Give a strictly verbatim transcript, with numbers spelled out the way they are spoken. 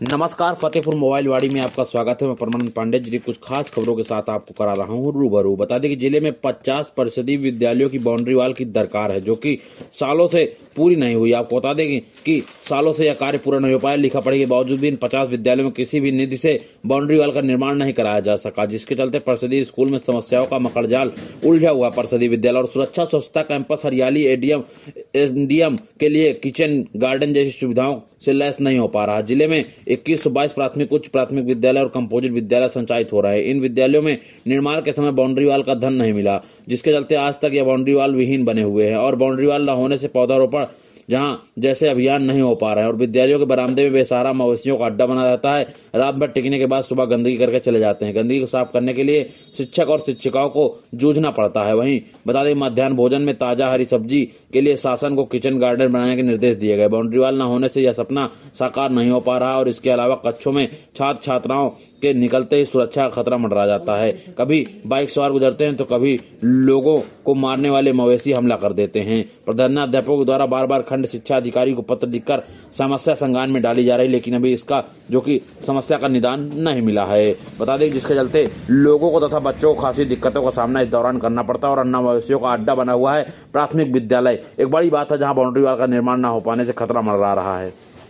नमस्कार, फतेहपुर मोबाइल वाड़ी में आपका स्वागत है। मैं परमानंद पांडे जी कुछ खास खबरों के साथ आपको करा रहा हूं रूबरू। बता दें कि जिले में पचास फीसदी विद्यालयों की बाउंड्री वाल की दरकार है, जो कि सालों से पूरी नहीं हुई। आपको बता दें कि सालों से यह कार्य पूरा नहीं हो पाया। लिखा पढ़ी के बावजूद भी इन पचास विद्यालयों में किसी भी निधि से बाउंड्री वाल का निर्माण नहीं कराया जा सका, जिसके चलते परिषदीय स्कूल में समस्याओं का मकड़जाल उलझा हुआ। परिषदीय विद्यालय और सुरक्षा, स्वच्छता, कैंपस, हरियाली, एडीएम एडीएम के लिए किचन गार्डन जैसी सुविधाओं से लैस नहीं हो पा रहा। जिले में इक्कीस सौ बाईस प्राथमिक, उच्च प्राथमिक विद्यालय और कंपोजिट विद्यालय संचालित हो रहे हैं। इन विद्यालयों में निर्माण के समय बाउंड्री वाल का धन नहीं मिला, जिसके चलते आज तक यह बाउंड्री वाल विहीन बने हुए हैं और बाउंड्री वाल न होने से पौधारोपण जहां जैसे अभियान नहीं हो पा रहे हैं और विद्यालयों के बरामदे में बेसहारा मवेशियों का अड्डा बना रहता है। रात भर टिकने के बाद सुबह गंदगी करके चले जाते हैं। गंदगी को साफ करने के लिए शिक्षक और शिक्षिकाओं को जूझना पड़ता है। वहीं बता दें, मध्याह्न भोजन में ताजा हरी सब्जी के लिए शासन को किचन गार्डन बनाने के निर्देश दिए गए। बाउंड्री वाल न होने से यह सपना साकार नहीं हो पा रहा और इसके अलावा कक्षों में छात्र छात्राओं के निकलते ही सुरक्षा का खतरा मंडरा जाता है। कभी बाइक सवार गुजरते हैं तो कभी लोगों को मारने वाले मवेशी हमला कर देते हैं। प्रधानाध्यापकों द्वारा बार बार खंड शिक्षा अधिकारी को पत्र लिखकर समस्या संज्ञान में डाली जा रही, लेकिन अभी इसका जो कि समस्या का निदान नहीं मिला है। बता दें, जिसके चलते लोगों को तथा बच्चों को खासी दिक्कतों का सामना इस दौरान करना पड़ता है और अन्ना मवेशियों का अड्डा बना हुआ है प्राथमिक विद्यालय। एक बड़ी बात है जहां बाउंड्री वाल का निर्माण न हो पाने से खतरा मंडरा रहा है।